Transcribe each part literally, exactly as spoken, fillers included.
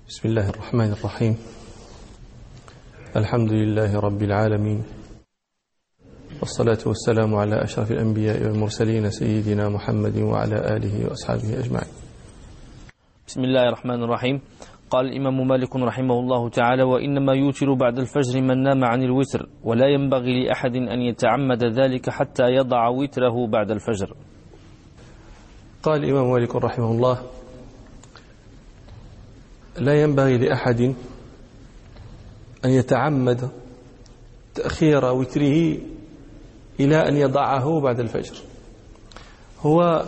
بسم الله الرحمن الرحيم. الحمد لله رب العالمين، والصلاة والسلام على أشرف الأنبياء والمرسلين سيدنا محمد وعلى آله وأصحابه أجمعين. بسم الله الرحمن الرحيم. قال الإمام مالك رحمه الله تعالى: وإنما يوتر بعد الفجر من نام عن الوتر، ولا ينبغي لأحد أن يتعمد ذلك حتى يضع وتره بعد الفجر. قال الإمام مالك رحمه الله: لا ينبغي لأحد أن يتعمد تأخير وتره إلى أن يضعه بعد الفجر. هو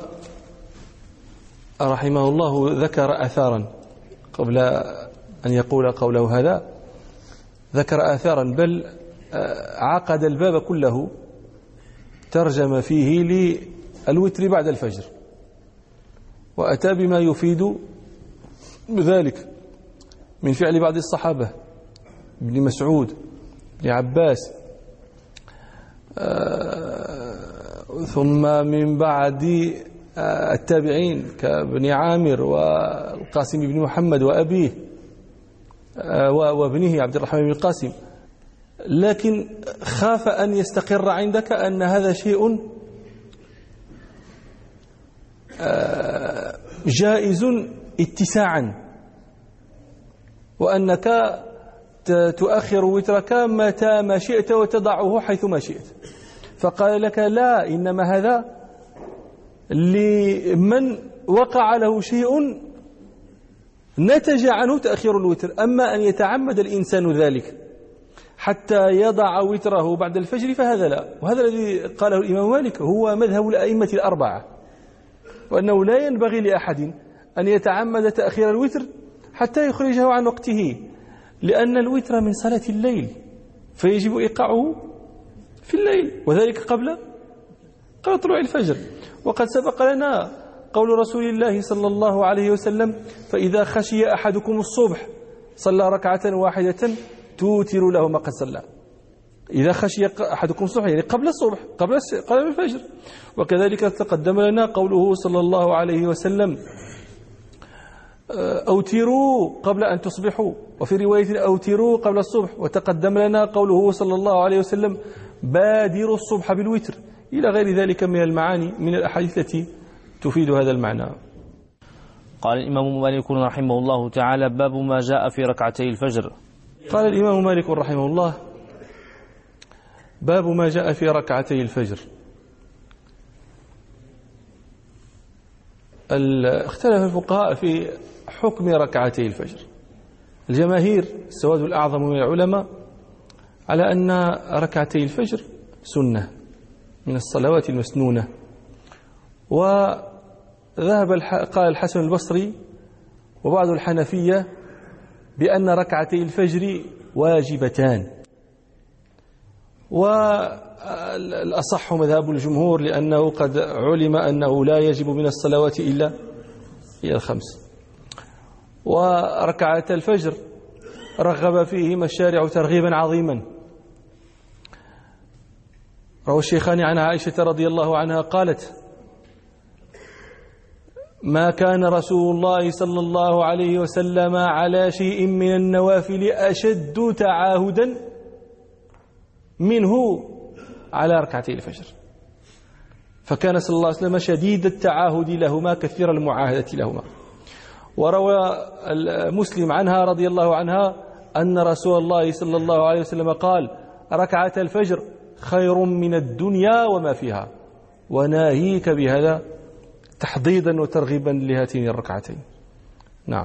رحمه الله ذكر آثارا قبل أن يقول قوله هذا، ذكر آثارا بل عقد الباب كله ترجم فيه للوتر بعد الفجر، وأتى بما يفيد ذلك من فعل بعض الصحابة، ابن مسعود، ابن عباس، ثم من بعد التابعين كابن عامر والقاسم بن محمد وأبيه وابنه عبد الرحمن بن القاسم. لكن خاف أن يستقر عندك أن هذا شيء جائز اتساعا، وأنك تؤخر وترك متى ما شئت وتضعه حيث ما شئت. فقال لك: لا، إنما هذا لمن وقع له شيء نتج عنه تأخير الوتر. أما أن يتعمد الإنسان ذلك حتى يضع وتره بعد الفجر فهذا لا. وهذا الذي قاله الإمام مالك هو مذهب الأئمة الأربعة، وأنه لا ينبغي لأحد أن يتعمد تأخير الوتر حتى يخرجه عن وقته، لأن الوتر من صلاة الليل فيجب إيقاعه في الليل، وذلك قبل قبل طلوع الفجر. وقد سبق لنا قول رسول الله صلى الله عليه وسلم: فإذا خشي أحدكم الصبح صلى ركعة واحدة توتر له ما قد صلى. إذا خشي أحدكم الصبح يعني قبل الصبح، قبل قبل الفجر. وكذلك تقدم لنا قوله صلى الله عليه وسلم: أوتروا قبل أن تصبحوا، وفي رواية أوتروا قبل الصبح. وتقدم لنا قوله صلى الله عليه وسلم: بادروا الصبح بالوتر، إلى غير ذلك من المعاني من الأحاديث التي تفيد هذا المعنى. قال الإمام مالك رحمه الله تعالى: باب ما جاء في ركعتي الفجر. قال الإمام مالك رحمه الله: باب ما جاء في ركعتي الفجر. اختلف الفقهاء في حكم ركعتي الفجر. الجماهير السواد الأعظم من العلماء على أن ركعتي الفجر سنة من الصلوات المسنونة، وذهب قال الحسن البصري وبعض الحنفية بأن ركعتي الفجر واجبتان، والأصح مذهب الجمهور لأنه قد علم أنه لا يجب من الصلوات إلا هي الخمس. وركعة الفجر رغب فيهما الشارع ترغيبا عظيما. روى الشيخان عن عائشة رضي الله عنها قالت: ما كان رسول الله صلى الله عليه وسلم على شيء من النوافل أشد تعاهدا منه على ركعتي الفجر، فكان صلى الله عليه وسلم شديد التعاهد لهما كثير المعاهدة لهما. وروى مسلم عنها رضي الله عنها أن رسول الله صلى الله عليه وسلم قال: ركعة الفجر خير من الدنيا وما فيها، وناهيك بهذا تحضيضا وترغيبا لهاتين الركعتين. نعم.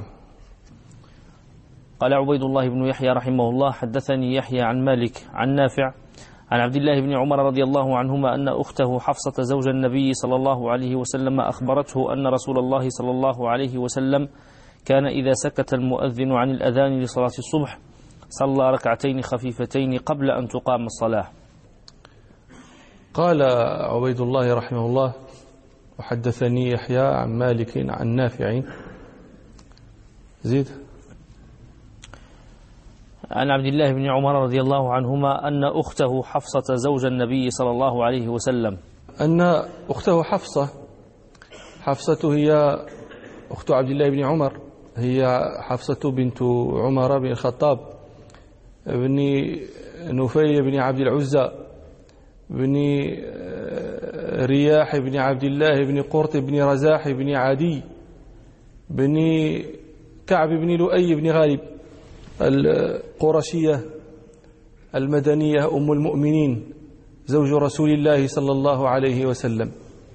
قال عبيد الله بن يحيى رحمه الله: حدثني يحيى عن مالك عن نافع عن عبد الله بن عمر رضي الله عنهما أن أخته حفصة زوج النبي صلى الله عليه وسلم أخبرته أن رسول الله صلى الله عليه وسلم كان إذا سكت المؤذن عن الأذان لصلاة الصبح صلى ركعتين خفيفتين قبل أن تقام الصلاة. قال عبيد الله رحمه الله: وحدثني يحيى عن مالك عن نافع. زيد. عن عبد الله بن عمر رضي الله عنهما أن أخته حفصة زوج النبي صلى الله عليه وسلم أن أخته حفصة حفصة هي أخت عبد الله بن عمر هي حفصة بنت عمر بن الخطاب بن نفيل بن عبد العزى بن رياح بن عبد الله بن قرط بن رزاح بن عدي بن كعب بن لؤي بن غالب القرشية المدنية أم المؤمنين زوج رسول الله صلى الله عليه وسلم.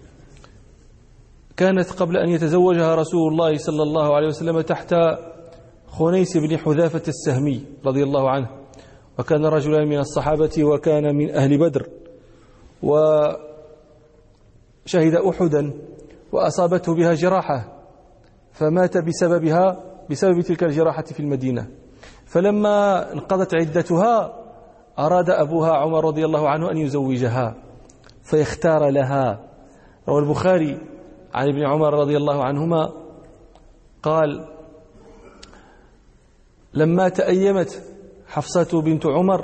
كانت قبل أن يتزوجها رسول الله صلى الله عليه وسلم تحت خنيس بن حذافة السهمي رضي الله عنه، وكان رجلا من الصحابة وكان من أهل بدر، وشهد أحدا وأصابته بها جراحة فمات بسببها بسبب تلك الجراحة في المدينة. فلما انقضت عدتها أراد أبوها عمر رضي الله عنه أن يزوجها فيختار لها. روى البخاري عن ابن عمر رضي الله عنهما قال: لما تأيمت حفصة بنت عمر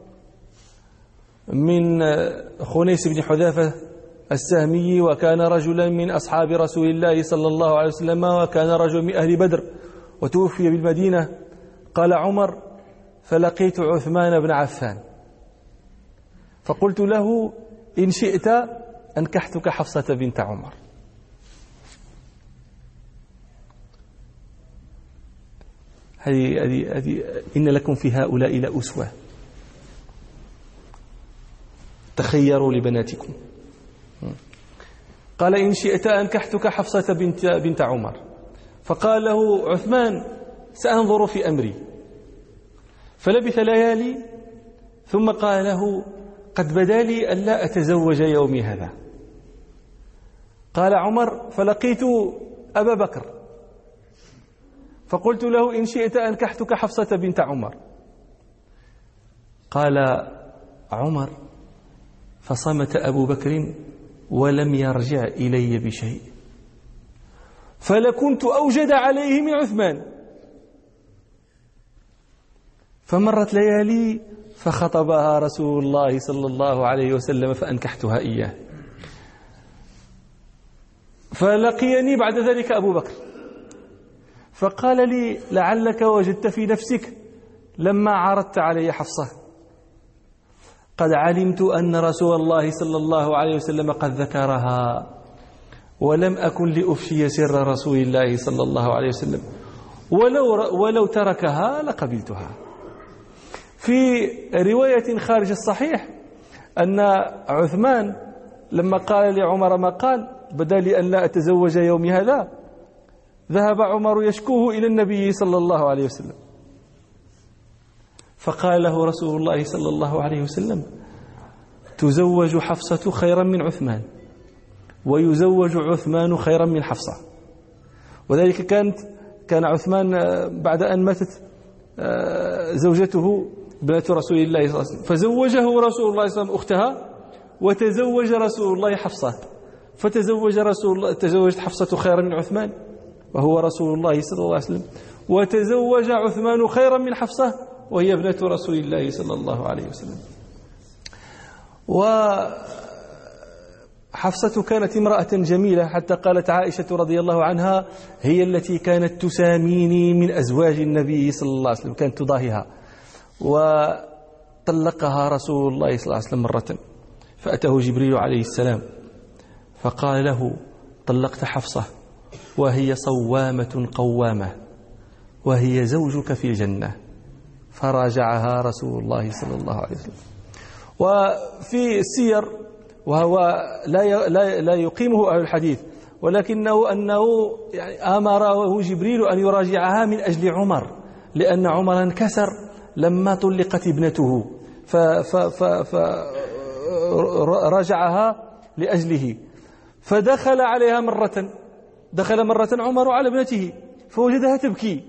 من خنيس بن حذافة السهمي، وكان رجلا من أصحاب رسول الله صلى الله عليه وسلم، وكان رجل من أهل بدر، وتوفي بالمدينة، قال عمر: فلقيت عثمان بن عفان فقلت له: إن شئت أنكحتك حفصة بنت عمر. هذه هذه هذه إن لكم في هؤلاء لأسوة، تخيروا لبناتكم. قال: إن شئت أنكحتك حفصة بنت بنت عمر. فقال له عثمان: سأنظر في أمري. فلبث ليالي ثم قال له: قد بدا لي أن لا أتزوج يومي هذا. قال عمر: فلقيت أبا بكر فقلت له: إن شئت أنكحتك حفصة بنت عمر. قال عمر: فصمت أبو بكر ولم يرجع إلي بشيء، فلكنت أوجد عليه من عثمان. فمرت ليالي فخطبها رسول الله صلى الله عليه وسلم فأنكحتها إياه. فلقيني بعد ذلك أبو بكر فقال لي: لعلك وجدت في نفسك لما عرضت علي حفصة قد علمت أن رسول الله صلى الله عليه وسلم قد ذكرها، ولم أكن لأفشي سر رسول الله صلى الله عليه وسلم، ولو, ولو تركها لقبلتها. في رواية خارج الصحيح أن عثمان لما قال لعمر ما قال: بدا لي أن لا أتزوج يومي هذا، ذهب عمر يشكوه إلى النبي صلى الله عليه وسلم، فقال له رسول الله صلى الله عليه وسلم: تزوج حفصة خيرا من عثمان، ويزوج عثمان خيرا من حفصة. وذلك كانت كان عثمان بعد أن ماتت زوجته بنت رسول الله صلى الله عليه وسلم، فزوجه رسول الله صلى الله عليه وسلم أختها، وتزوج رسول الله حفصة، فتزوج رسول الله تزوجت حفصة خيرا من عثمان وهو رسول الله صلى الله عليه وسلم، وتزوج عثمان خيرا من حفصة وهي ابنة رسول الله صلى الله عليه وسلم. وحفصة كانت امرأة جميلة، حتى قالت عائشة رضي الله عنها: هي التي كانت تساميني من أزواج النبي صلى الله عليه وسلم، كانت تضاهيها. وطلقها رسول الله صلى الله عليه وسلم مرة، فأتاه جبريل عليه السلام فقال له: طلقت حفصة وهي صوامة قوامة وهي زوجك في الجنة. فراجعها رسول الله صلى الله عليه وسلم. وفي السير، وهو لا لا يقيمه أهل الحديث، ولكنه أنه يعني أمره جبريل أن يراجعها من أجل عمر، لأن عمر انكسر لما طلقت ابنته، فرجعها لأجله. فدخل عليها مرة دخل مرة عمر على ابنته فوجدها تبكي،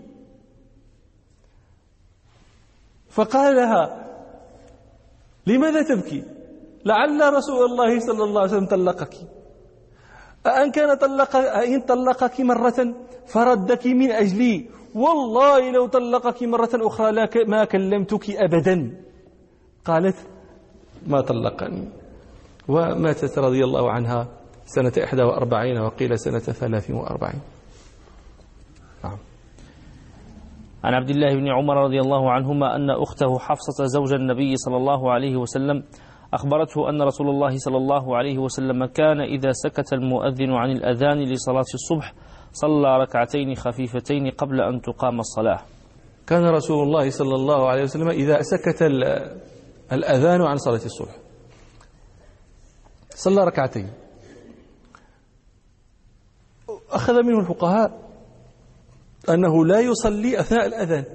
فقال لها: لماذا تبكي؟ لعل رسول الله صلى الله عليه وسلم طلقك. أأن كان طلق أن طلقك مرة فردك من أجلي، والله لو طلقك مرة أخرى ما كلمتك أبدا. قالت: ما طلقني. وماتت رضي الله عنها سنة إحدى وأربعين، وقيل سنة ثلاث وأربعين. نعم. عن عبد الله بن عمر رضي الله عنهما أن أخته حفصة زوج النبي صلى الله عليه وسلم أخبرته أن رسول الله صلى الله عليه وسلم كان إذا سكت المؤذن عن الأذان لصلاة الصبح صلى ركعتين خفيفتين قبل أن تقام الصلاة. كان رسول الله صلى الله عليه وسلم إذا سكت الأذان عن صلاة الصبح صلى ركعتين. أخذ منه الفقهاء أنه لا يصلي أثناء الأذان،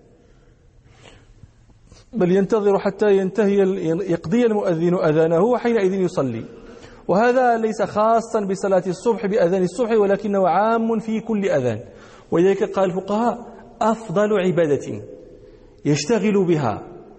بل ينتظر حتى ينتهي يقضي المؤذن أذانه وحينئذ يصلي. وهذا ليس خاصا بصلاة الصبح بأذان الصبح، ولكنه عام في كل أذان. ولذلك قال الفقهاء أفضل عبادة يشتغل بها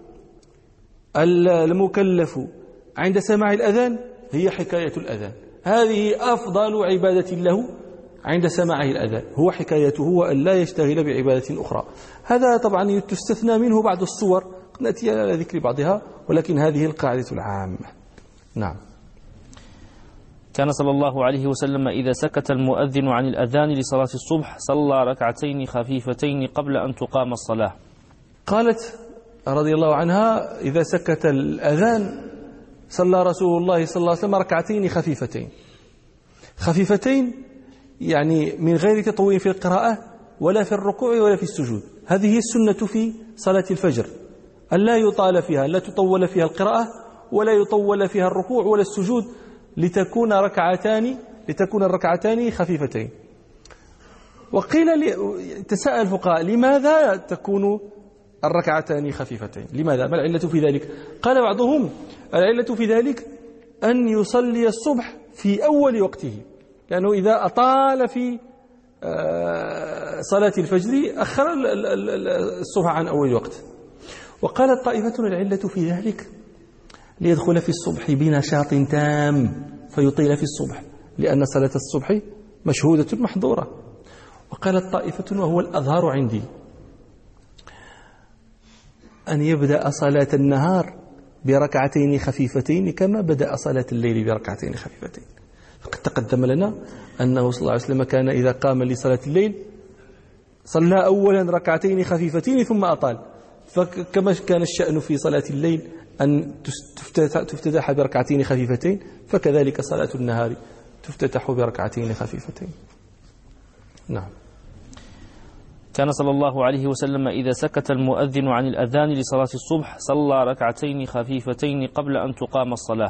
المكلف عند سماع الأذان هي حكاية الأذان. هذه أفضل عبادة له عند سماعه الأذان، هو حكايته وأن لا يشتغل بعبادة أخرى. هذا طبعا تستثنى منه بعض الصور، نأتي على ذكر بعضها، ولكن هذه القاعدة العامة. نعم. كان صلى الله عليه وسلم إذا سكت المؤذن عن الأذان لصلاة الصبح صلى ركعتين خفيفتين قبل أن تقام الصلاة. قالت رضي الله عنها إذا سكت الأذان صلى رسول الله صلى الله عليه وسلم ركعتين خفيفتين. خفيفتين يعني من غير تطويل في القراءة ولا في الركوع ولا في السجود. هذه السنة في صلاة الفجر، أن لا يطال فيها، لا تطول فيها القراءة ولا يطول فيها الركوع ولا السجود، لتكون ركعتان لتكون الركعتان خفيفتين. وقيل تساءل الفقهاء لماذا تكون الركعتان خفيفتين؟ لماذا؟ ما العلة في ذلك؟ قال بعضهم العلة في ذلك أن يصلي الصبح في أول وقته، لأنه إذا أطال في صلاة الفجر أخر الصبح عن أول وقت. وقالت طائفة العلة في ذلك ليدخل في الصبح بنشاط تام فيطيل في الصبح، لأن صلاة الصبح مشهودة محظورة. وقالت طائفة وهو الأظهر عندي أن يبدأ صلاة النهار بركعتين خفيفتين كما بدأ صلاة الليل بركعتين خفيفتين. فقد تقدم لنا أنه صلى الله عليه وسلم كان إذا قام لصلاة الليل صلى أولا ركعتين خفيفتين ثم أطال، فكما كان الشأن في صلاة الليل أن تفتتح بركعتين خفيفتين، فكذلك صلاة النهار تفتتح بركعتين خفيفتين. نعم. كان صلى الله عليه وسلم إذا سكت المؤذن عن الأذان لصلاة الصبح صلى ركعتين خفيفتين قبل أن تقام الصلاة.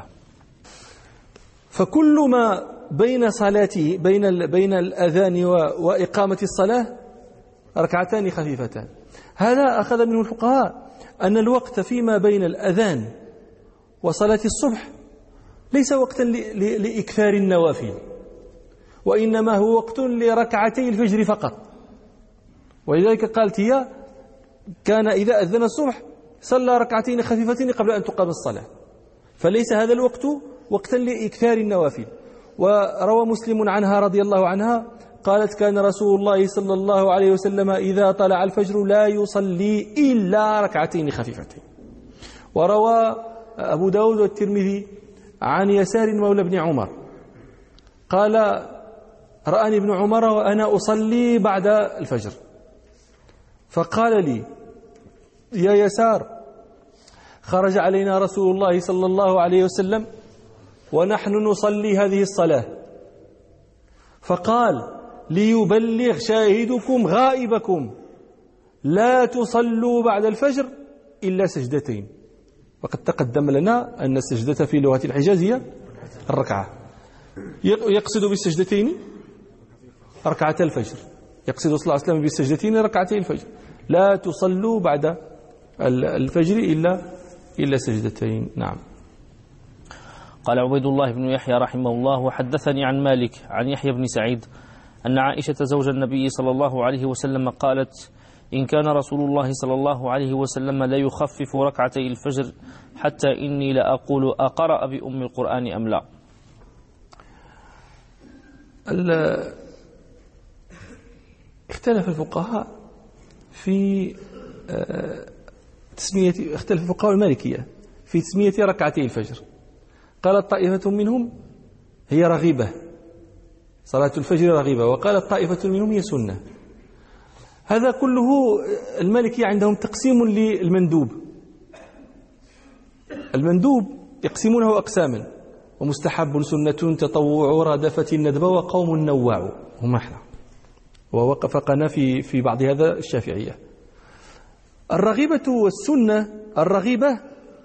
فكل ما بين صلاته بين بين الأذان وإقامة الصلاة ركعتان خفيفتان. هذا أخذ منه الفقهاء أن الوقت فيما بين الأذان وصلاة الصبح ليس وقتا لإكثار النوافل، وإنما هو وقت لركعتي الفجر فقط. ولذلك قالت هي كان إذا أذن الصبح صلى ركعتين خفيفتين قبل أن تقام الصلاة، فليس هذا الوقت وقتا لإكثار النوافل. وروى مسلم عنها رضي الله عنها قالت كان رسول الله صلى الله عليه وسلم إذا طلع الفجر لا يصلي إلا ركعتين خفيفتين. وروى أبو داود والترمذي عن يسار مولى بن عمر قال رآني ابن عمر وأنا أصلي بعد الفجر فقال لي يا يسار خرج علينا رسول الله صلى الله عليه وسلم ونحن نصلي هذه الصلاة، فقال ليبلغ شاهدكم غائبكم لا تصلوا بعد الفجر إلا سجدتين. وقد تقدم لنا أن السجدة في لغة الحجاز هي الركعة، يقصد بالسجدتين ركعة الفجر، يقصد صلى الله عليه وسلم بالسجدتين ركعتي الفجر، لا تصلوا بعد الفجر إلا إلا سجدتين. نعم. قال عبيد الله بن يحيى رحمه الله وحدثني عن مالك عن يحيى بن سعيد أن عائشة زوج النبي صلى الله عليه وسلم قالت إن كان رسول الله صلى الله عليه وسلم لا يخفف ركعتي الفجر حتى إني لأقول أقرأ بأم القرآن أم لا. اختلف الفقهاء في تسمية اختلف الفقهاء المالكية في تسمية ركعتي الفجر. قالت طائفة منهم هي رغيبة، صلاة الفجر رغيبة، وقالت طائفة منهم هي سنة. هذا كله المالكية عندهم تقسيم للمندوب. المندوب يقسمونه أقساما: ومستحب، سنة، تطوع، رادفة، الندبة، وقوم نواع. هم احنا ووقفنا في في بعض هذا الشافعية. الرغيبة والسنة، الرغيبة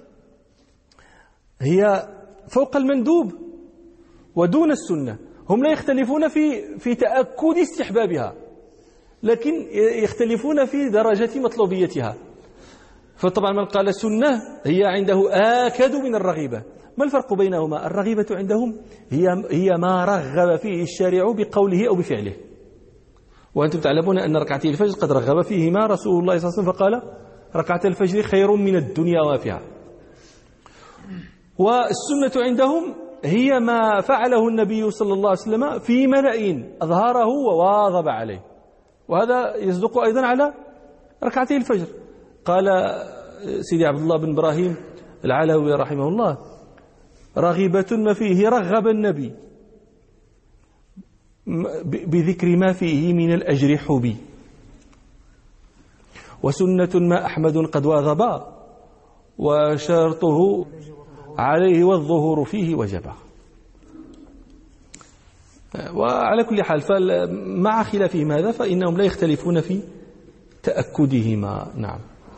هي فوق المندوب ودون السنة. هم لا يختلفون في في تأكد استحبابها، لكن يختلفون في درجة مطلوبيتها. فطبعا من قال سنة هي عنده آكد من الرغيبة. ما الفرق بينهما؟ الرغيبة عندهم هي هي ما رغب فيه الشارع بقوله أو بفعله. وأنتم تعلمون أن ركعتي الفجر قد رغب فيهما رسول الله صلى الله عليه وسلم فقال: ركعة الفجر خير من الدنيا وما فيها. والسنة عندهم هي ما فعله النبي صلى الله عليه وسلم في ملأ أظهره وواظب عليه، وهذا يصدق أيضا على ركعتي الفجر. قال سيدي عبد الله بن إبراهيم العلوي رحمه الله: رغبة ما فيه رغب النبي بذكر ما فيه من الأجر حبي، وسنة ما أحمد قد واظب، وشرطه عليه والظهور فيه وجبا. وعلى كل حال فمع خلافهم هذا فإنهم لا يختلفون في تأكدهما. نعم.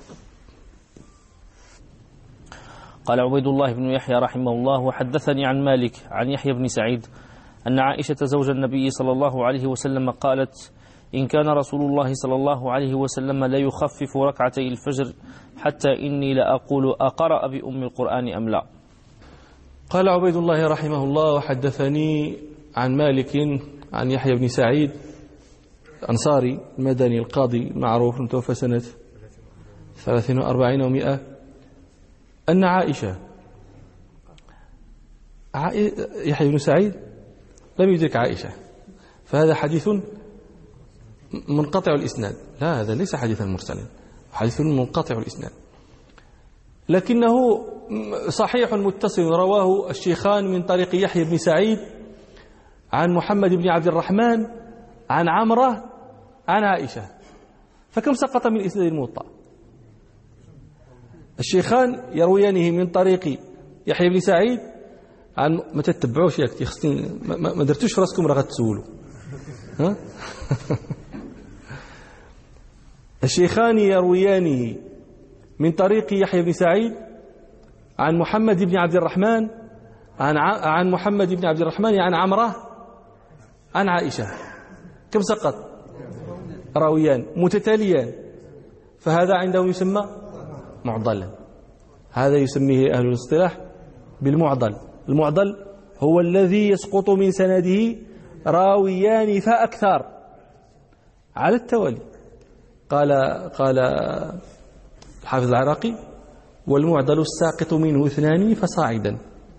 قال عبيد الله بن يحيى رحمه الله: وحدثني عن مالك عن يحيى بن سعيد أن عائشة زوج النبي صلى الله عليه وسلم قالت: إن كان رسول الله صلى الله عليه وسلم لا يخفف ركعتي الفجر حتى إني لأقول أقرأ بأم القرآن أم لا. قال عبيد الله رحمه الله: وحدثني عن مالك عن يحيى بن سعيد أنصاري المدني القاضي معروف متوفى سنة ثلاثين وأربعين ومئة، أن عائشة يحيى بن سعيد لم يدرك عائشة، فهذا حديث منقطع الإسناد. لا، هذا ليس حديثا مرسلا، حديث منقطع الإسناد، لكنه صحيح متصل رواه الشيخان من طريق يحيى بن سعيد عن محمد بن عبد الرحمن عن عمرة عن عائشة. فكم سقط من إسناد الموطأ؟ الشيخان يرويانه من طريق يحيى بن سعيد عن ما تتبعوش ياك تخصني ما, ما درتوش في راسكم راه غتسولوا ها. الشيخان يرويانه من طريق يحيى بن سعيد عن محمد بن عبد الرحمن عن عن محمد بن عبد الرحمن عن عمرة عن عائشة. كم سقط؟ راويان متتاليان، فهذا عندهم يسمى معضلا. هذا يسميه أهل الاصطلاح بالمعضل. المعضل هو الذي يسقط من سنده راويان فأكثر على التوالي. قال قال الحافظ العراقي: والمعضل الساقط منه اثنان فصاعدا.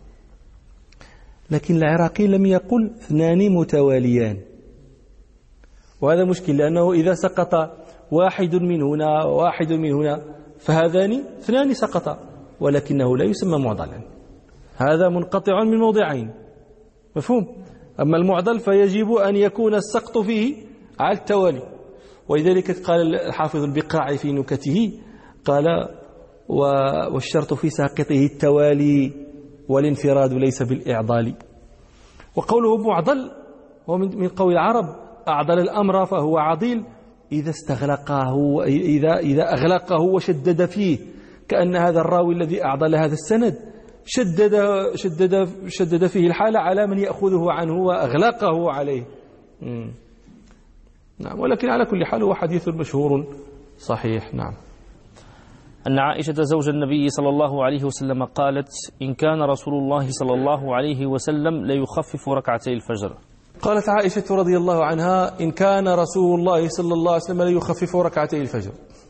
لكن العراقي لم يقل اثنان متواليان، وهذا مشكل، لأنه إذا سقط واحد من هنا وواحد من هنا فهذان اثنان سقطا، ولكنه لا يسمى معضلا، هذا منقطع من موضعين. مفهوم؟ أما المعضل فيجب أن يكون السقط فيه على التوالي. ولذلك قال الحافظ البقاعي في نكته قال: والشرط في ساقطه التوالي والانفراد ليس بالإعضال. وقوله معضل هو من قول العرب: أعضل الأمر فهو عضيل إذا استغلقه إذا إذا أغلقه وشدد فيه، كأن هذا الراوي الذي أعضل هذا السند شدد شدد شدد فيه الحالة على من يأخذه عنه وأغلقه عليه. مم. نعم. ولكن على كل حال هو حديث مشهور صحيح. نعم. أن عائشة زوج النبي صلى الله عليه وسلم قالت: إن كان رسول الله صلى الله عليه وسلم ليخفف ركعتي الفجر. قالت عائشة رضي الله عنها: إن كان رسول الله صلى الله عليه وسلم ليخفف ركعتي الفجر.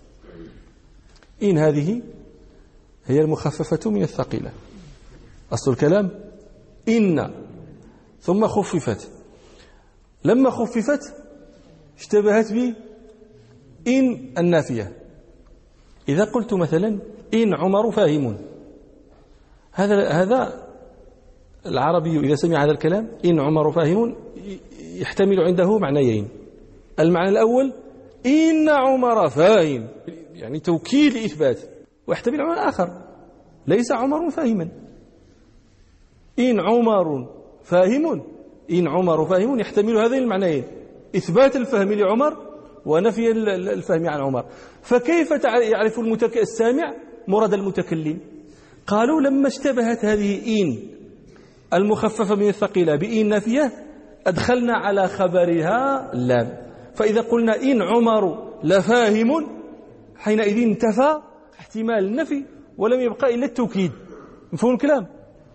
إن هذه هي المخففة من الثقيلة. أصل الكلام إن ثم خففت. لما خففت اشتبهت بي إن النافية. إذا قلت مثلا إن عمر فاهم، هذا هذا العربي إذا سمع هذا الكلام إن عمر فاهم يحتمل عنده معنيين. المعنى الأول إن عمر فاهم، يعني توكيد لإثبات. ويحتمل معنى آخر، ليس عمر فاهما. إن عمر فاهم، إن عمر فاهم يحتمل هذين المعنيين، إثبات الفهم لعمر ونفي الفهم عن عمر. فكيف يعرف المتك... السامع مراد المتكلم؟ قالوا لما اشتبهت هذه إن المخففة من الثقيلة بإن نافية أدخلنا على خبرها اللام. فإذا قلنا إن عمر لفاهم حينئذ انتفى احتمال النفي ولم يبقى إلا التوكيد. مفهوم الكلام؟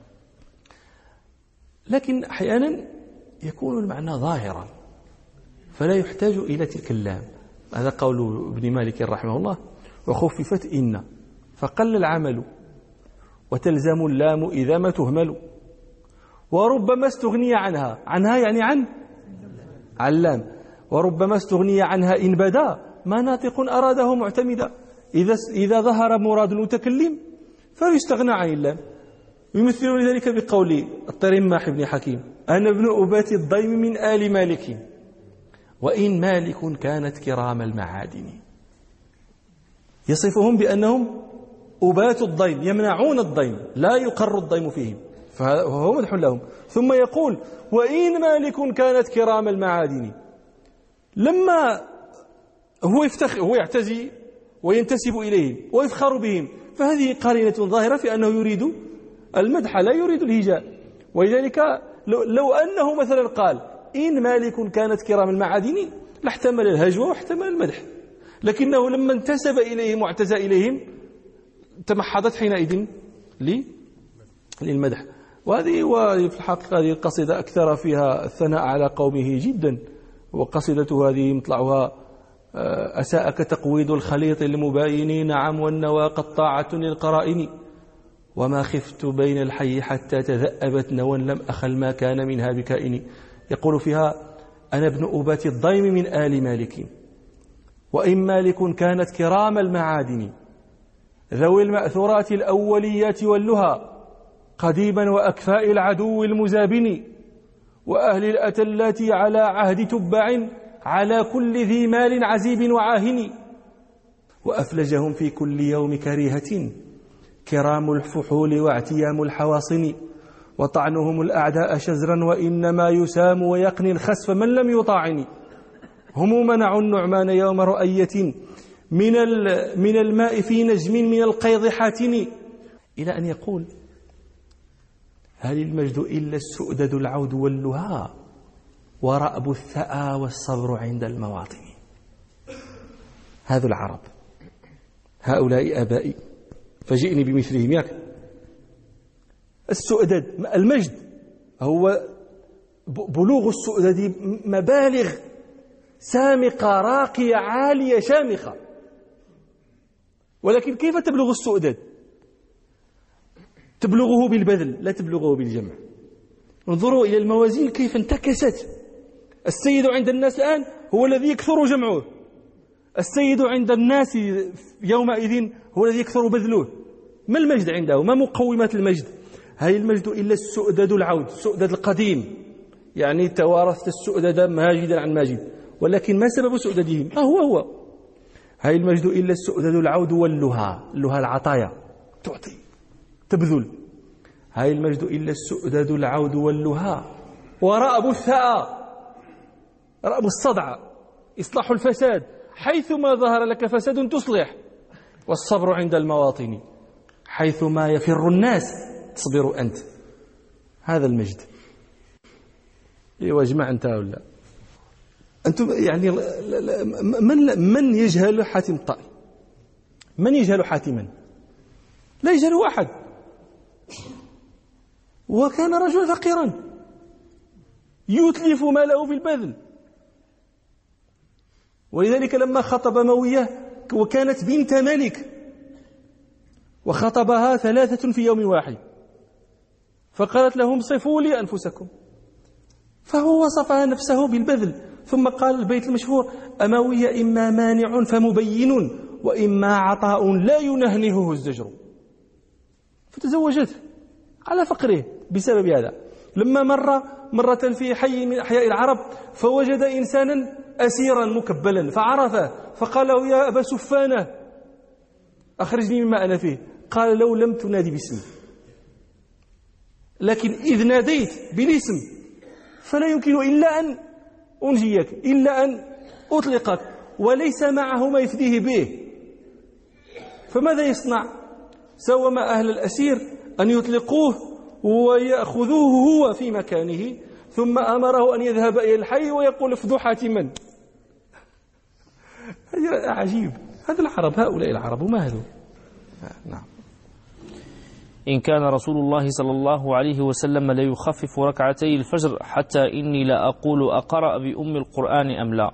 لكن أحيانا يكون المعنى ظاهرا فلا يحتاج إلى تلك اللام. هذا قول ابن مالك رحمه الله: وخففت إن فقل العمل وتلزم اللام إذا ما تهمل، وربما استغني عنها، عنها يعني عن اللام، وربما استغني عنها إن بدا ما ناطق أراده معتمدا. إذا إذا ظهر مراد المتكلم فيستغنى عن اللام. يمثل ذلك بقول الطرماح بن حكيم: أنا ابن أبات الضيم من آل مالك وإن مالك كانت كرام المعادن. يصفهم بأنهم أبات الضيم، يمنعون الضيم، لا يقر الضيم فيهم، فهو مدح لهم. ثم يقول: وإن مالك كانت كرام المعادن. لما هو يفتخر، هو يعتزي وينتسب إليهم ويفخر بهم، فهذه قرينة ظاهرة في أنه يريد المدح لا يريد الهجاء. ولذلك لو أنه مثلا قال: إن مالك كانت كرام المعادن لاحتمل الهجوة واحتمل المدح، لكنه لما انتسب إليهم واعتزى إليهم تمحضت حينئذ للمدح. وهذه وفي الحقيقة هذه القصيدة أكثر فيها الثناء على قومه جدا. وقصيدته هذه مطلعها: أساءك تقويد الخليط المباين، نعم والنوى قطاعة للقرائن، وما خفت بين الحي حتى تذأبت نوى لم أخل ما كان منها بكائن. يقول فيها: أنا ابن أبات الضيم من آل مالك وإن مالك كانت كرام المعادن، ذوي المأثورات الأوليات واللها، قديما وأكفاء العدو المزابن، وأهل الأتلات على عهد تبع، على كل ذي مال عزيب وعاهن، وأفلجهم في كل يوم كريهة، كرام الفحول واعتيام الحواصن، وطعنهم الأعداء شزرا وإنما يسام ويقني الخسف من لم يطاعن. هم منعوا النعمان يوم رؤية من من الماء في نجم من القيض حاتن، إلى أن يقول: هل المجد إلا السؤدد العود واللها، ورأب الثأى والصبر عند المواطن. هذا العرب، هؤلاء آبائي، فجئني بمثلهم. ياك السؤدد المجد هو بلوغ السؤدد مبالغ سامقة راقية عالية شامخة. ولكن كيف تبلغ السؤدد؟ تبلغه بالبذل لا تبلغه بالجمع. انظروا إلى الموازين كيف انتكست. السيد عند الناس الآن هو الذي يكثر جمعه، السيد عند الناس يومئذ هو الذي يكثر بذله. ما المجد عنده؟ ما مقومات المجد؟ هل المجد إلا السؤدد العود، السؤدد القديم، يعني توارثت السؤدد ماجدا عن ماجد. ولكن ما سبب سؤددهم؟ ما هو هو. هل المجد إلا السؤدد العود واللها، اللها العطايا، تعطي تبذل. هل المجد إلا السؤدد العود واللها، ورأب الثأى، رأب الصدع، إصلاح الفساد، حيثما ظهر لك فساد تصلح، والصبر عند المواطن، حيثما يفر الناس تصبر أنت. هذا المجد. ايوا جماعة انت ولا انتم يعني من من يجهل حاتم الطائي؟ من يجهل حاتما؟ لا يجهل أحد. وكان رجلا فقيرا يتلف ماله في البذل. ولذلك لما خطب موية وكانت بنت ملك وخطبها ثلاثة في يوم واحد، فقالت لهم: صفوا لي أنفسكم. فهو وصفها نفسه بالبذل، ثم قال البيت المشهور: أموية إما مانع فمبين، وإما عطاء لا ينهنهه الزجر. فتزوجته على فقره بسبب هذا. لما مر مرة في حي من أحياء العرب فوجد إنسانا أسيرا مكبلا فعرفه فقال له يا أبا سفانة أخرجني مما أنا فيه. قال لو لم تنادي باسمي، لكن إذ ناديت بالاسم فلا يمكن إلا أن أنجيك، إلا أن أطلقك، وليس معه ما يفديه به. فماذا يصنع؟ سوى مع أهل الأسير أن يطلقوه ويأخذوه هو في مكانه، ثم أمره أن يذهب إلى الحي ويقول افدوا حاتما. هذا عجيب، هذا العرب، هؤلاء العرب وما هذو. نعم. إن كان رسول الله صلى الله عليه وسلم ليخفف ركعتي الفجر حتى إني لا أقول أقرأ بأم القرآن أم لا.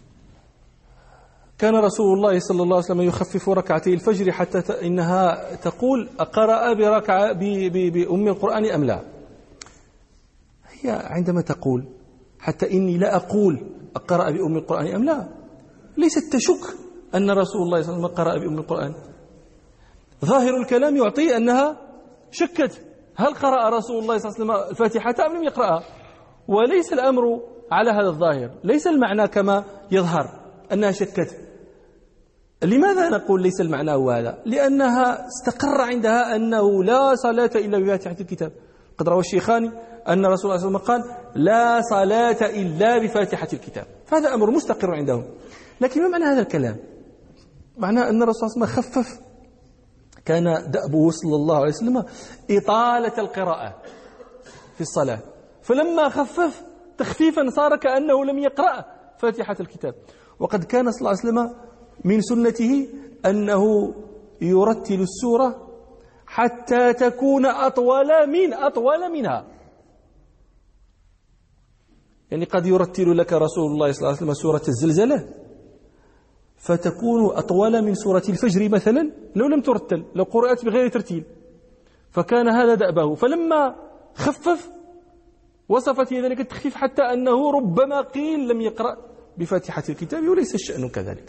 كان رسول الله صلى الله عليه وسلم يخفف ركعتي الفجر حتى إنها تقول أقرأ بركعة بأم القرآن أم لا. هي عندما تقول حتى إني لا أقول أقرأ بأم القرآن أم لا، ليست تشك أن رسول الله صلى الله عليه وسلم قرأ بأم القرآن. ظاهر الكلام يعطي أنها شكت هل قرأ رسول الله صلى الله عليه وسلم الفاتحة أم لم يقرأها، وليس الأمر على هذا الظاهر، ليس المعنى كما يظهر أنها شكت. لماذا نقول ليس المعنى هو هذا؟ لأنها استقر عندها أنه لا صلاة إلا بفاتحة الكتاب. قد روى الشيخان أن رسول الله صلى الله عليه وسلم قال لا صلاة إلا بفاتحة الكتاب، فهذا أمر مستقر عندهم. لكن ما معنى هذا الكلام؟ معناه أن الرسول صلى الله عليه وسلم خفف، كان دأبه صلى الله عليه وسلم إطالة القراءة في الصلاة، فلما خفف تخفيفا صار كأنه لم يقرأ فاتحة الكتاب. وقد كان صلى الله عليه وسلم من سنته أنه يرتل السورة حتى تكون أطول من أطول منها. يعني قد يرتل لك رسول الله صلى الله عليه وسلم سورة الزلزلة فتكون أطول من سورة الفجر مثلا لو لم ترتل، لو قرأت بغير ترتيل. فكان هذا دأبه، فلما خفف وصفت ذلك التخفيف حتى أنه ربما قيل لم يقرأ بفاتحة الكتاب، وليس الشأن كذلك.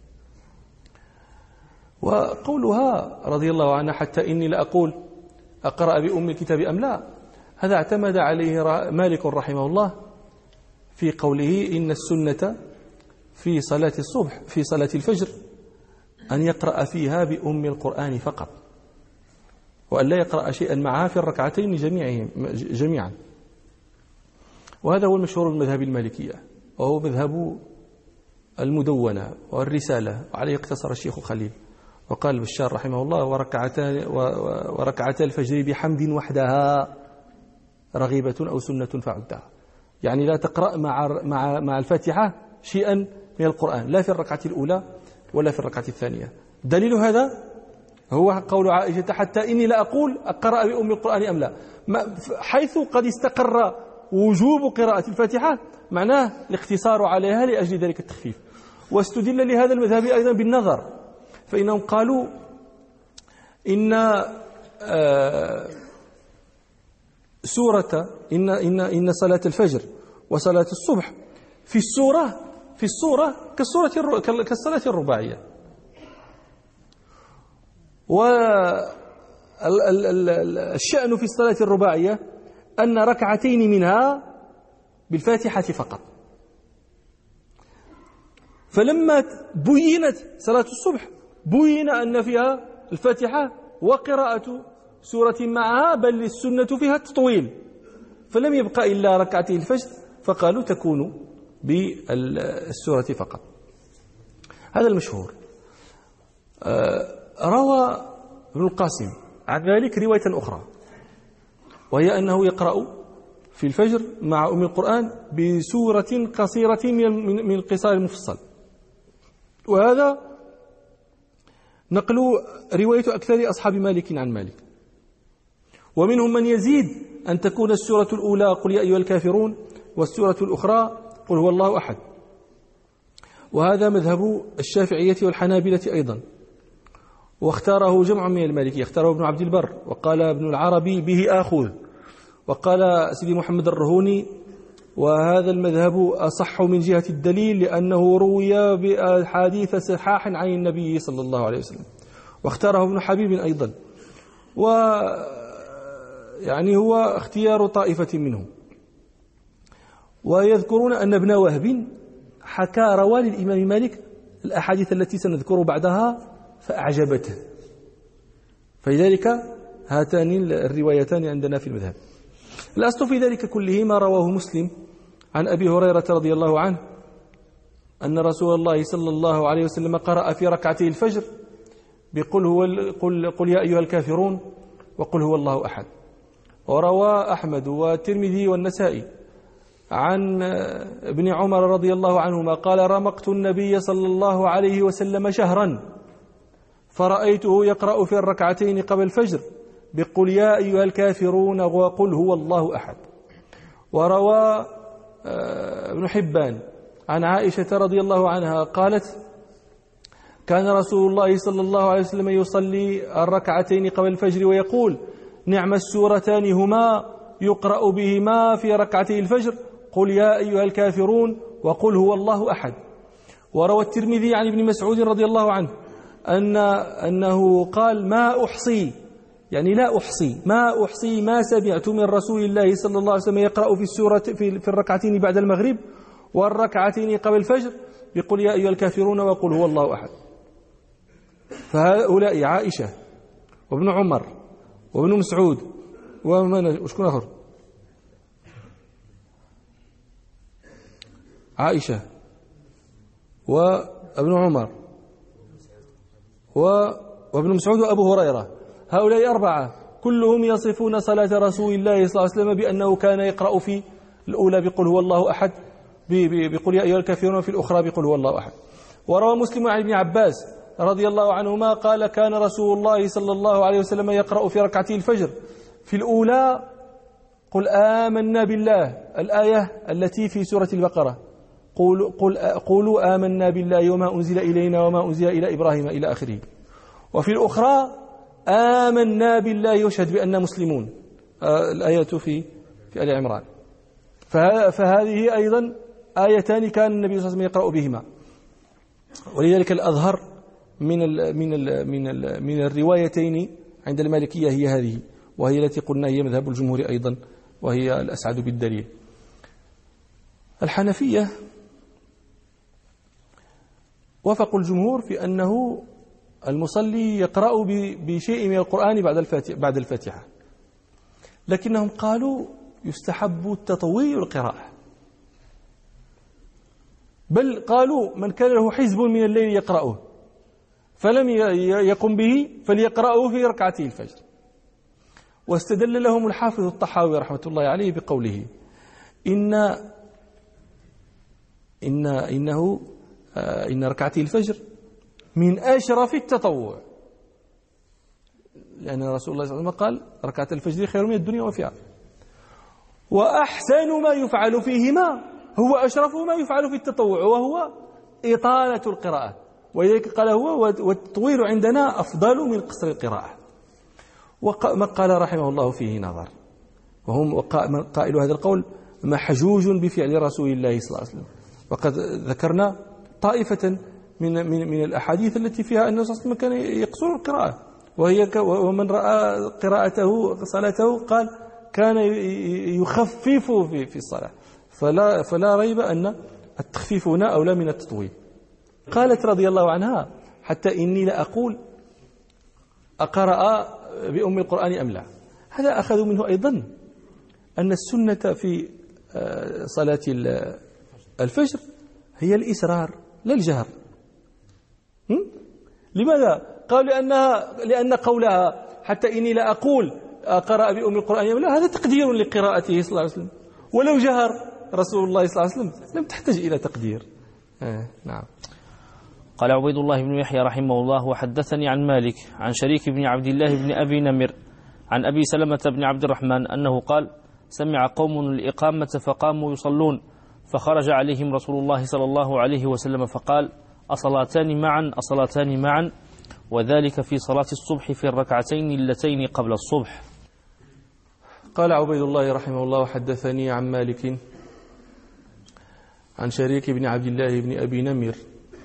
وقولها رضي الله عنها حتى إني لأقول أقرأ بأم الكتاب أم لا، هذا اعتمد عليه مالك رحمه الله في قوله إن السنة في صلاة الصبح في صلاة الفجر أن يقرأ فيها بأم القرآن فقط، وأن لا يقرأ شيئا معها في الركعتين جميعهم جميعا. وهذا هو المشهور من مذهب المالكية، وهو مذهب المدونة والرسالة، وعليه اقتصر الشيخ خليل. وقال بشار رحمه الله وركعتا وركعتا الفجر بحمد وحدها رغيبة أو سنة فعدها، يعني لا تقرأ مع مع مع الفاتحة شيئا من القرآن، لا في الركعة الأولى ولا في الركعة الثانية. دليل هذا هو قول عائشة حتى إني لا أقول أقرأ بأم القرآن أم لا، حيث قد استقر وجوب قراءة الفاتحة معناه الاقتصار عليها لأجل ذلك التخفيف. واستدل لهذا المذهب أيضا بالنظر، فإنهم قالوا إن آه سورة إن إن إن صلاة الفجر وصلاة الصبح في السورة في السورة كالسورة كالصلاة الرباعية. والشأن في الصلاة الرباعية أن ركعتين منها بالفاتحة فقط. فلما بينت صلاة الصبح بين أن فيها الفاتحة وقراءة سورة معها، بل السنة فيها التطويل، فلم يبقى إلا ركعتي الفجر، فقالوا تكون بالسورة فقط. هذا المشهور. روى ابن القاسم عن ذلك رواية أخرى، وهي أنه يقرأ في الفجر مع أم القرآن بسورة قصيرة من القصار المفصل. وهذا نقل رواية أكثر أصحاب مالك عن مالك. ومنهم من يزيد أن تكون السورة الأولى قل يا أيها الكافرون، والسورة الأخرى قل هو الله أحد. وهذا مذهب الشافعية والحنابلة أيضا، واختاره جمع من المالكية، اختاره ابن عبد البر، وقال ابن العربي به آخذ، وقال سيدي محمد الرهوني وهذا المذهب أصح من جهة الدليل لأنه روي بأحاديث صحاح عن النبي صلى الله عليه وسلم. واختاره ابن حبيب أيضا، ويعني هو اختيار طائفة منهم. ويذكرون أن ابن وهب حكى روى للإمام مالك الأحاديث التي سنذكر بعدها فأعجبته، فلذلك هاتان الروايتان عندنا في المذهب. الأصل في ذلك كله ما رواه مسلم عن أبي هريرة رضي الله عنه أن رسول الله صلى الله عليه وسلم قرأ في ركعتي الفجر بقل هو قل, قل يا أيها الكافرون وقل هو الله أحد. وروى أحمد والترمذي والنسائي عن ابن عمر رضي الله عنهما قال رمقت النبي صلى الله عليه وسلم شهرا فرأيته يقرأ في الركعتين قبل الفجر بقل يا أيها الكافرون وقل هو الله أحد. وروى ابن حبان عن عائشة رضي الله عنها قالت كان رسول الله صلى الله عليه وسلم يصلي الركعتين قبل الفجر ويقول نعم السورتان هما يقرأ بهما في ركعتي الفجر قل يا أيها الكافرون وقل هو الله أحد. وروى الترمذي عن ابن مسعود رضي الله عنه أن أنه قال ما أحصي يعني لا أحصي ما أحصي ما سمعت من رسول الله صلى الله عليه وسلم يقرأ في السورة في, في الركعتين بعد المغرب والركعتين قبل الفجر يقول يا أيها الكافرون وقل هو الله أحد. فهؤلاء عائشة وابن عمر وابن مسعود ومن وشكون آخر عائشة وابن عمر وابن مسعود وأبو هريرة هؤلاء أربعة كلهم يصفون صلاة رسول الله صلى الله عليه وسلم بأنه كان يقرأ في الأولى بقل هو الله أحد بقل يا أيها الكافرون وفي الأخرى بقل هو الله أحد. وروى مسلم عن ابن عباس رضي الله عنهما قال كان رسول الله صلى الله عليه وسلم يقرأ في ركعتي الفجر في الأولى قل آمنا بالله الآية التي في سورة البقرة قولوا, قل قولوا آمنا بالله وما أنزل إلينا وما أنزل إلى إبراهيم إلى آخره. وفي الأخرى آمنا بالله يشهد بأننا مسلمون الآية في في آل عمران. فهذه أيضا آيتان كان النبي صلى الله عليه وسلم يقرأ بهما. ولذلك الأظهر من ال من ال من ال من الروايتين عند المالكية هي هذه، وهي التي قلنا هي مذهب الجمهور أيضا، وهي الأسعد بالدليل. الحنفية وافقوا الجمهور في أنه المصلي يقرأ بشيء من القرآن بعد الفاتحة بعد الفاتحة، لكنهم قالوا يستحب تطويل القراءة، بل قالوا من كان له حزب من الليل يقرأه فلم يقم به فليقرأه في ركعتي الفجر. واستدل لهم الحافظ الطحاوي رحمة الله عليه بقوله إن إن إنه إن ركعتي الفجر من أشرف التطوع، لأن رسول الله صلى الله عليه وسلم قال ركعة الفجر خير من الدنيا وفيها، وأحسن ما يفعل فيهما هو أشرف ما يفعل في التطوع وهو إطالة القراءة، ولذلك قال هو والتطويل عندنا أفضل من قصر القراءة. وما قال رحمه الله فيه نظر، وهم قائل هذا القول محجوج بفعل رسول الله صلى الله عليه وسلم. وقد ذكرنا طائفة من من من الأحاديث التي فيها أن الرسول صلى الله عليه وسلم كان يقصر القراءة، وهي ومن رأى قراءته صلاته قال كان يخفف في في الصلاة، فلا فلا ريب أن التخفيف هنا أولى من التطويل. قالت رضي الله عنها حتى إني لأقول أقرأ بأم القرآن أم لا. هذا أخذوا منه أيضا أن السنة في صلاة الفجر هي الإسرار لا الجهر. لماذا؟ قالوا لأنها لأن قولها حتى إني لا أقول أقرأ بأم القرآن أم لا هذا تقدير لقراءته صلى الله عليه وسلم، ولو جهر رسول الله صلى الله عليه وسلم لم تحتاج إلى تقدير. آه نعم. قال عبيد الله بن يحيى رحمه الله وحدثني عن مالك عن شريك بن عبد الله بن أبي نمر عن أبي سلمة بن عبد الرحمن أنه قال سمع قوم الإقامة فقاموا يصلون فخرج عليهم رسول الله صلى الله عليه وسلم فقال أصلاتان معا أصلاتان معا، وذلك في صلاة الصبح في الركعتين اللتين قبل الصبح. قال عبيد الله رحمه الله وحدثني عن مالك عن شريك بن عبد الله بن أبي نمر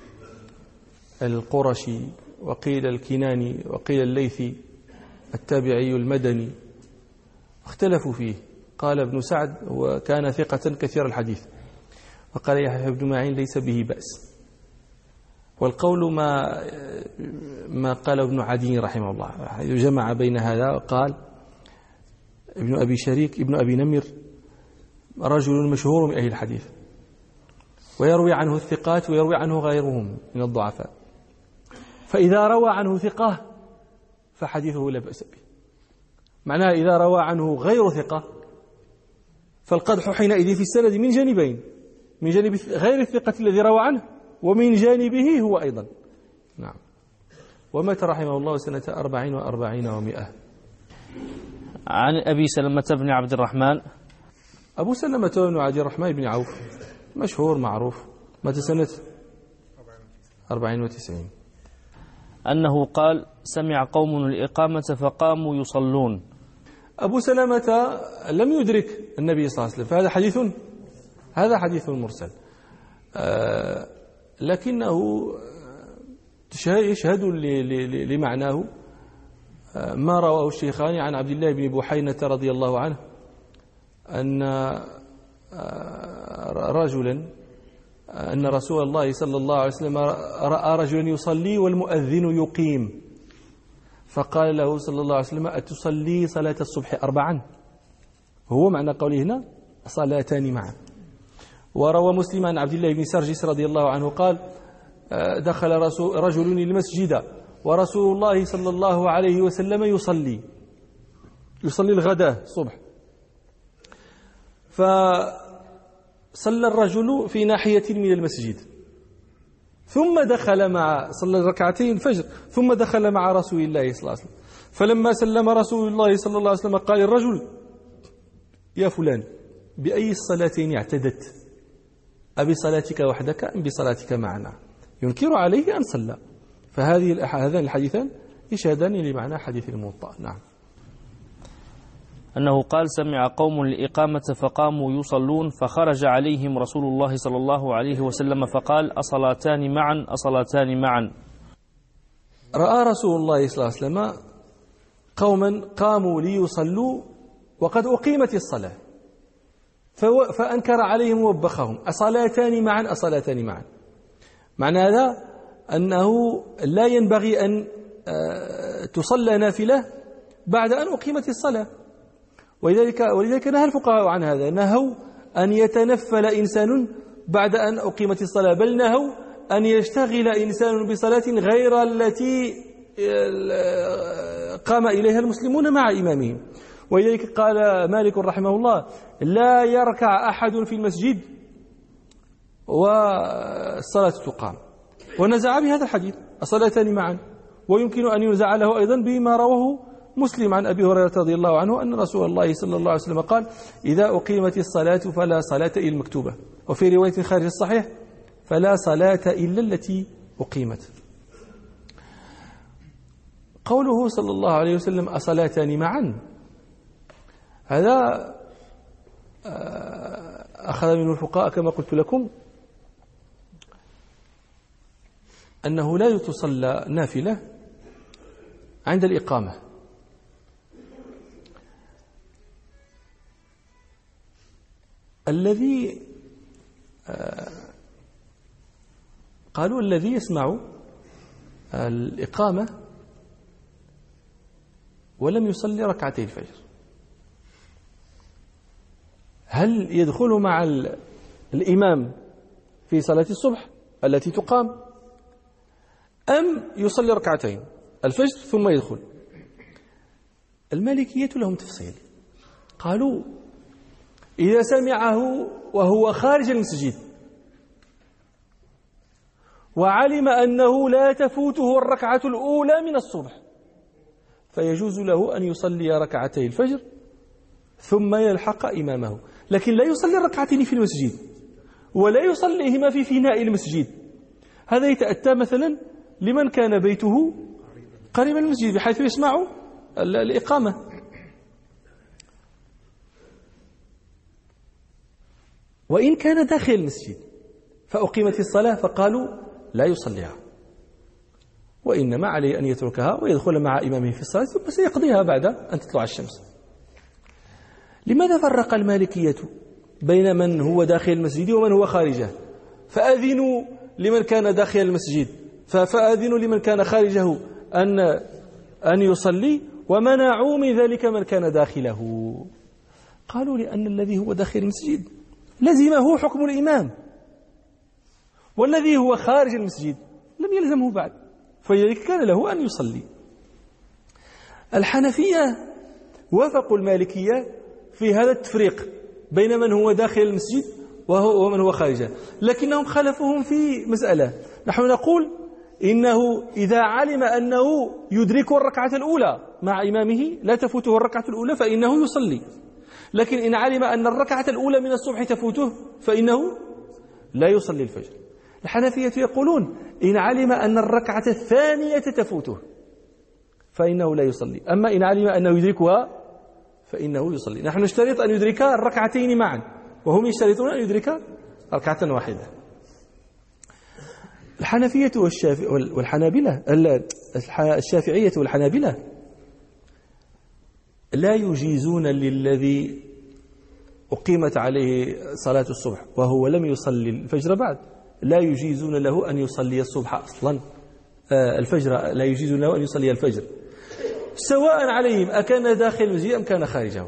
القرشي وقيل الكناني وقيل الليثي التابعي المدني، اختلفوا فيه. قال ابن سعد وكان ثقة كثير الحديث، وقال يحيى بن معين ليس به بأس. والقول ما ما قال ابن عدي رحمه الله، جمع بين هذا وقال ابن أبي شريك ابن أبي نمر رجل مشهور من أهل الحديث، ويروي عنه الثقات ويروي عنه غيرهم من الضعفاء، فإذا روى عنه ثقة فحديثه لا بأس به. معناه إذا روى عنه غير ثقة فالقدح حينئذ في السند من جانبين، من جانب غير الثقة الذي روى عنه ومن جانبه هو أيضا. نعم. ومات رحمه الله سنة أربعين وأربعين ومئة. عن أبي سلمة بن عبد الرحمن. أبو سلمة بن عبد الرحمن بن عوف مشهور معروف، مات سنة أربعين وتسعين. أنه قال سمع قوم الإقامة فقاموا يصلون. أبو سلمة لم يدرك النبي صلى الله عليه وسلم، فهذا حديث هذا حديث مرسل، آه لكنه يشهد لمعناه ما رواه الشيخان عن عبد الله بن بحينة رضي الله عنه أن رجلا أن رسول الله صلى الله عليه وسلم رأى رجلا يصلي والمؤذن يقيم، فقال له صلى الله عليه وسلم أتصلي صلاة الصبح أربعا؟ هو معنى قوله هنا صلاتان معا. وروى مسلم عن عبد الله بن سرجس رضي الله عنه قال دخل رجل المسجد ورسول الله صلى الله عليه وسلم يصلي يصلي الغداء الصبح، فصلى الرجل في ناحية من المسجد ثم دخل مع صلى ركعتين الفجر ثم دخل مع رسول الله صلى الله عليه وسلم، فلما سلم رسول الله صلى الله عليه وسلم قال الرجل يا فلان بأي الصلاتين اعتدت، أبي صلاتك وحدك أم بصلاتك معنا؟ ينكر عليه أن صلى. فهذه هذان الحديثان يشهدان لمعنى حديث الموطأ. نعم. أنه قال سمع قوم الإقامة فقاموا يصلون فخرج عليهم رسول الله صلى الله عليه وسلم فقال أصلاتان معا أصلاتان معا. رأى رسول الله صلى الله عليه وسلم قوما قاموا ليصلوا وقد أقيمت الصلاة، فأنكر عليهم ووبخهم أصلاتان معا أصلاتان معا. معنى هذا أنه لا ينبغي أن تصلى نافلة بعد أن أقيمت الصلاة، ولذلك ولذلك نهى الفقهاء عن هذا، نهوا أن يتنفل إنسان بعد أن أقيمت الصلاة، بل نهوا أن يشتغل إنسان بصلاة غير التي قام إليها المسلمون مع إمامهم. ولذلك قال مالك رحمه الله لا يركع أحد في المسجد والصلاة تقام، ونزع بهذا الحديث الصلاتان معا. ويمكن أن ينزع له أيضا بما رواه مسلم عن أبي هريرة رضي الله عنه أن رسول الله صلى الله عليه وسلم قال إذا أقيمت الصلاة فلا صلاة إلا المكتوبة، وفي رواية خارج الصحيح فلا صلاة إلا التي أقيمت. قوله صلى الله عليه وسلم أصلاتان معا هذا أخذ من الفقهاء كما قلت لكم أنه لا تصلى نافلة عند الإقامة، الذي قالوا الذي يسمع الإقامة ولم يصلي ركعتي الفجر هل يدخل مع الإمام في صلاة الصبح التي تقام أم يصلي ركعتين الفجر ثم يدخل؟ المالكية لهم تفصيل، قالوا إذا سمعه وهو خارج المسجد وعلم أنه لا تفوته الركعة الأولى من الصبح فيجوز له أن يصلي ركعتي الفجر ثم يلحق إمامه، لكن لا يصلي الركعتين في المسجد ولا يصليهما في فناء المسجد. هذا يتأتى مثلا لمن كان بيته قريبا من المسجد بحيث يسمع الإقامة. وإن كان داخل المسجد فأقيمت الصلاة فقالوا لا يصليها، وإنما عليه أن يتركها ويدخل مع إمامه في الصلاة ثم سيقضيها بعد أن تطلع الشمس. لماذا فرق المالكية بين من هو داخل المسجد ومن هو خارجه، فأذنوا لمن كان داخل المسجد فأذنوا لمن كان خارجه أن أن يصلي، ومنعوا من ذلك من كان داخله. قالوا لأن الذي هو داخل المسجد لزمه حكم الإمام، والذي هو خارج المسجد لم يلزمه بعد، فلذلك كان له أن يصلي. الحنفية وافقوا المالكية في هذا التفريق بين من هو داخل المسجد ومن هو خارجه، لكنهم خالفوهم في مسألة. نحن نقول إنه إذا علم أنه يدرك الركعة الأولى مع إمامه لا تفوته الركعة الأولى فإنه يصلي، لكن إن علم أن الركعة الأولى من الصبح تفوته فإنه لا يصلي الفجر. الحنفية يقولون إن علم أن الركعة الثانية تفوته فإنه لا يصلي، أما إن علم أنه يدركها فإنه يصلي. نحن نشترط أن يدرك الركعتين معا، وهم يشترطون أن يدرك ركعة واحدة. الحنفية والحنابلة الشافعية والحنابلة لا يجيزون للذي أقيمت عليه صلاة الصبح وهو لم يصلي الفجر بعد، لا يجيزون له أن يصلي الصبح أصلا، الفجر لا يجيزون له أن يصلي الفجر، سواء عليهم أكان داخل المسجد أم كان خارجه.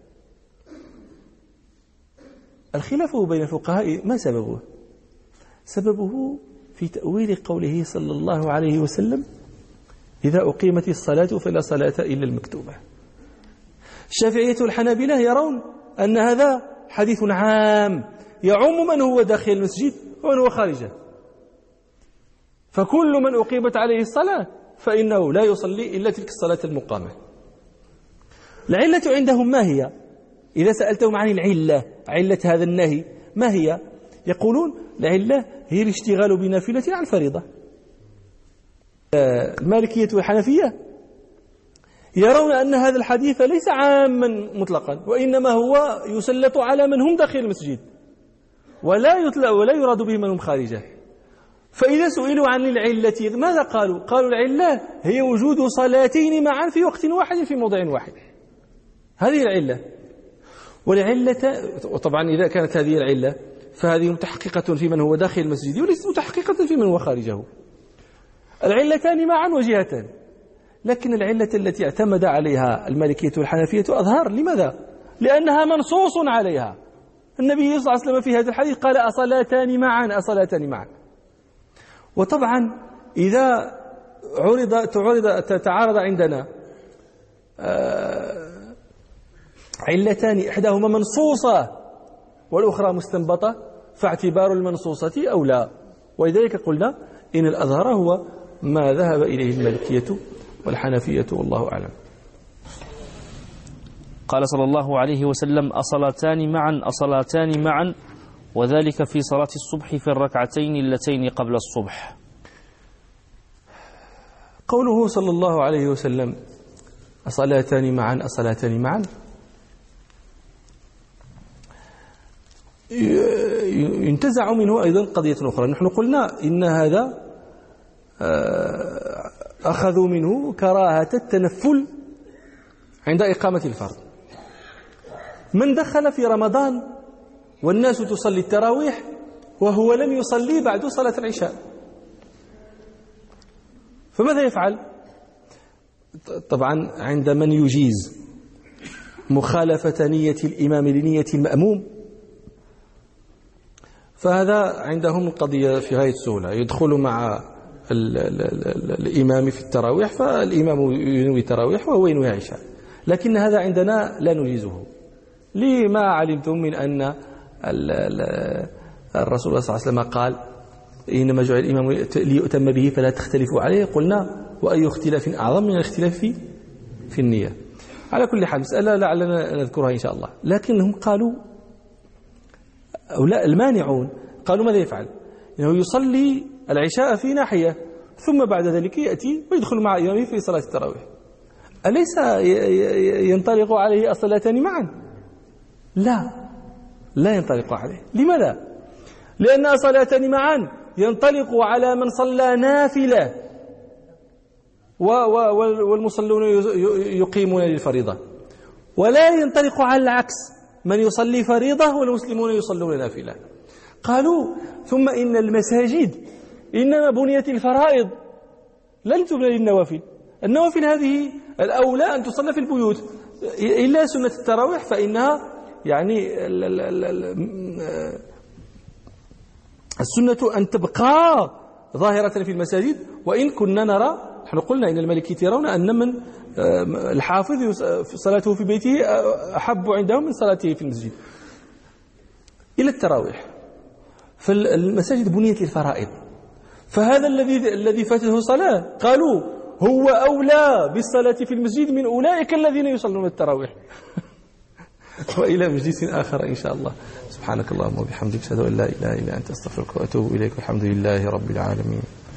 الخلاف بين الفقهاء ما سببه؟ سببه في تأويل قوله صلى الله عليه وسلم: إذا أقيمت الصلاة فلا صلاة إلا المكتوبة. الشافعية والحنابلة يرون أن هذا حديث عام يعم من هو داخل المسجد ومن هو خارجه، فكل من أقيمت عليه الصلاة فإنه لا يصلي إلا تلك الصلاة المقامة. العلة عندهم ما هي؟ إذا سألتهم عن العلة، علة هذا النهي ما هي؟ يقولون العلة هي الاشتغال بنافلة عن الفريضة. المالكية والحنفية يرون أن هذا الحديث ليس عاما مطلقا، وإنما هو يسلط على من هم داخل المسجد، ولا يطلق ولا يراد به من هم خارجه. فإذا سئلوا عن العلة ماذا قالوا؟ قالوا العلة هي وجود صلاتين معا في وقت واحد في موضع واحد، هذه العلة. والعلة طبعا إذا كانت هذه العلة فهذه متحققة في من هو داخل المسجد وليست متحققة في من هو خارجه. العلتان معا وجهتان، لكن العلة التي اعتمد عليها المالكية والحنفية أظهر. لماذا؟ لأنها منصوص عليها. النبي صلى الله عليه وسلم في هذا الحديث قال: أصلاتان معا أصلاتان معا. وطبعا إذا عرض تعرض تتعارض عندنا علتان إحداهما منصوصة والأخرى مستنبطة، فاعتبار المنصوصة أولى. ولذلك قلنا إن الأظهر هو ما ذهب إليه المالكية والحنفية والله أعلم. قال صلى الله عليه وسلم: أصلاتان معا أصلاتان معا، وذلك في صلاة الصبح في الركعتين اللتين قبل الصبح. قوله صلى الله عليه وسلم أصلاتان معا أصلاتان معا ينتزع منه أيضا قضية أخرى. نحن قلنا إن هذا أخذوا منه كراهة التنفل عند إقامة الفرض. من دخل في رمضان والناس تصلي التراويح وهو لم يصلي بعد صلاة العشاء، فماذا يفعل؟ طبعا عند من يجيز مخالفة نية الإمام لنية المأموم فهذا عندهم القضية في غاية السهولة، يدخل مع ال ال ال الإمام في التراويح، فالإمام ينوي تراويح وهو ينوي عشاء. لكن هذا عندنا لا نجيزه، لما علمتم من أن الرسول صلى الله عليه وسلم قال: إنما جعل الإمام ليؤتم به فلا تختلفوا عليه. قلنا: وأي اختلاف أعظم من الاختلاف في في النية. على كل حال مسألة لعلنا نذكرها إن شاء الله. لكنهم قالوا أو لا المانعون قالوا ماذا يفعل؟ إنه يصلي العشاء في ناحية ثم بعد ذلك يأتي ويدخل مع إمامه في صلاة التراويح. أليس ينطلق عليه الصلاتان معا؟ لا لا ينطلق عليه. لماذا؟ لأن الصلاتان معا ينطلق على من صلى نافلة والمصلون يقيمون للفريضة، ولا ينطلق على العكس من يصلي فريضة والمسلمون يصلون نافلة. قالوا ثم إن المساجد إنما بنيت الفرائض لن تبنى للنوافل. النوافل هذه الأولى أن تصلى في البيوت، إلا سنة التراويح فإنها يعني السنة أن تبقى ظاهرة في المساجد. وإن كنا نرى، نحن قلنا إن المالكية يرون أن من الحافظ صلاته في بيته أحب عندهم من صلاته في المسجد إلى التراويح. فالمساجد بنيت للفرائض، فهذا الذي الذي فاته صلاة قالوا هو أولى بالصلاة في المسجد من أولئك الذين يصلون التراويح. وإلى مجلس آخر إن شاء الله. سبحانك اللهم وبحمدك أشهد أن لا إله إلا أنت أستغفرك وأتوب إليك والحمد لله رب العالمين.